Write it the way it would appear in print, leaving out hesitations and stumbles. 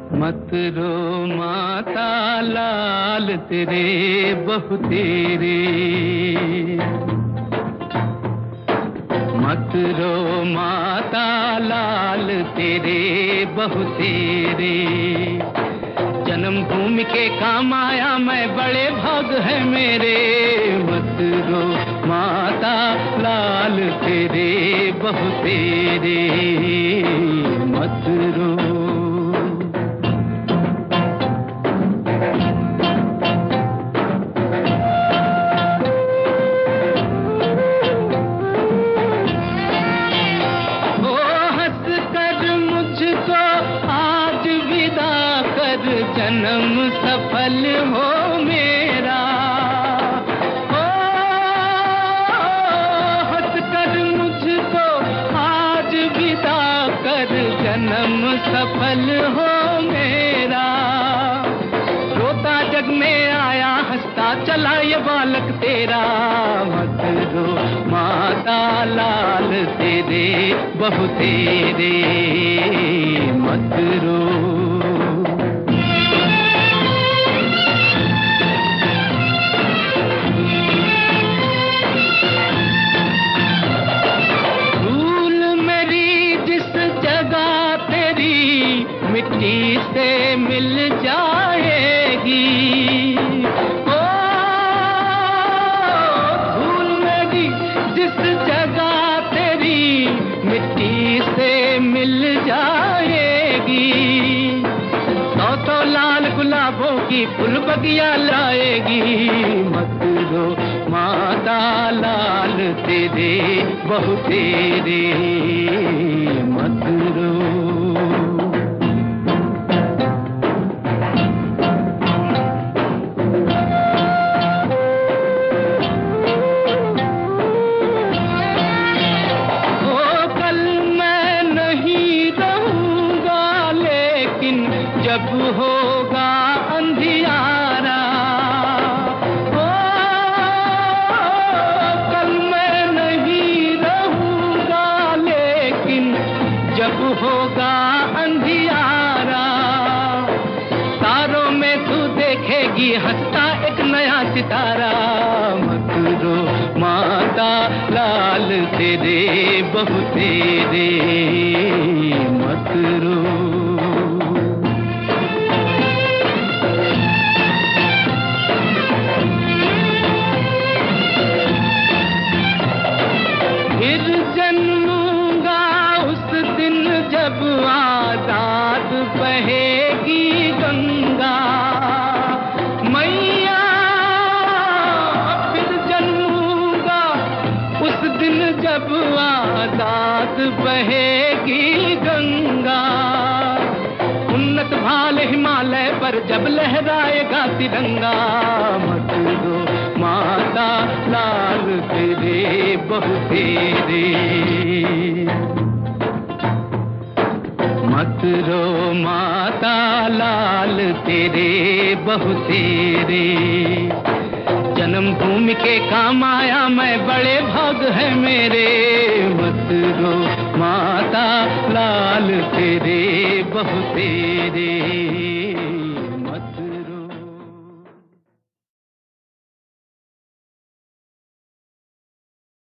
मत रो माता लाल तेरे बहु तेरे, मत रो माता लाल तेरे बहु तेरे। जन्मभूमि के काम आया मैं बड़े भाग है मेरे। मत रो माता लाल तेरे बहु तेरे, मत रो। जन्म सफल हो मेरा, ओ हंस कर मुझको आज विदा कर, जन्म सफल हो मेरा। रोता जग में आया हंसता चला ये बालक तेरा। मत रो माता लाल तेरे बहु तेरे, मत रो। मिट्टी से मिल जाएगी, ओ धूल मेरी जिस जगह तेरी मिट्टी से मिल जाएगी। सौ लाल गुलाबों की फूल बगिया लाएगी। मत रो माता लाल तेरे बहु तेरे, मत रो। जब होगा अंधियारा, ओ कल मैं नहीं रहूंगा लेकिन जब होगा अंधियारा। तारों में तू देखेगी हंसता एक नया सितारा। मत रो माता लाल तेरे बहु तेरे, मत रो। फिर जन्मूंगा उस दिन जब आजाद बहेगी गंगा मैया। फिर जन्मूंगा उस दिन जब आजाद बहेगी गंगा। उन्नत भाल हिमालय पर जब लहराएगा तिरंगा। मत रो माता लाल तेरे बहु तेरे, मत रो माता लाल तेरे बहु तेरे। जन्मभूमि के काम आया मैं बड़े भाग है मेरे। मत रो माता लाल तेरे बहु तेरे।